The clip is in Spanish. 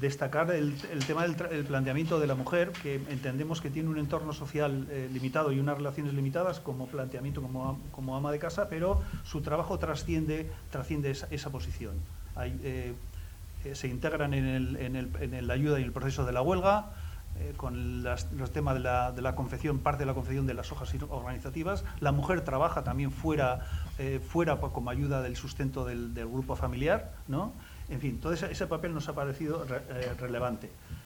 destacar el tema del planteamiento de la mujer, que entendemos que tiene un entorno social limitado y unas relaciones limitadas como planteamiento, como ama de casa, pero su trabajo trasciende esa posición. Se integran en la ayuda y el proceso de la huelga, con los temas de la confección, parte de la confección de las hojas organizativas. La mujer trabaja también fuera como ayuda del sustento del grupo familiar, ¿no? En fin, todo ese papel nos ha parecido relevante.